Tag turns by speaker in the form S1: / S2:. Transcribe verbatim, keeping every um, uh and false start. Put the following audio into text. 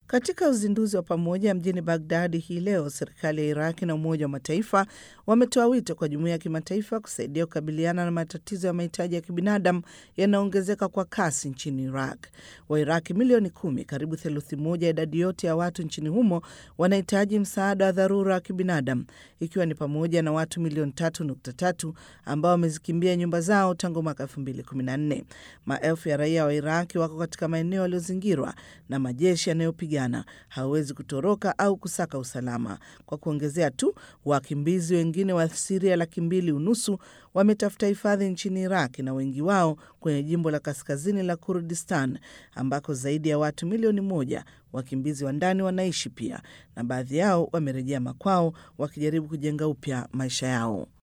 S1: Katika uzinduzi wa pamoja mjini Baghdad hii leo, serikali ya Iraq na Umoja wa Mataifa wametoa wito kwa jumuiya ya kimataifa kusaidia kukabiliana na matatizo ya mahitaji ya kibinadamu yanayoongezeka kwa kasi nchini Iraq. Wairaki milioni kumi, karibu theluthi moja idadi yote ya watu nchini humo, wanahitaji msaada wa dharura wa kibinadamu, ikiwa ni pamoja na watu milioni tatu nukta tatu ambao wamezikimbia nyumba zao tangu mwaka elfu mbili kumi na nne. Maelfu ya raia wa Iraki wako katika maeneo yaliyozingirwa na majeshi yanayopiga hawezi kutoroka au kusaka usalama. Kwa kuongezea tu, wakimbizi wengine wa Syria laki mbili unusu wametafuta hifadhi nchini Iraq, na wengi wao kwenye jimbo la kaskazini la Kurdistan ambako zaidi ya watu milioni moja wakimbizi wa ndani wanaishi pia, na baadhi yao wamerejea makwao wakijaribu kujenga upya maisha yao.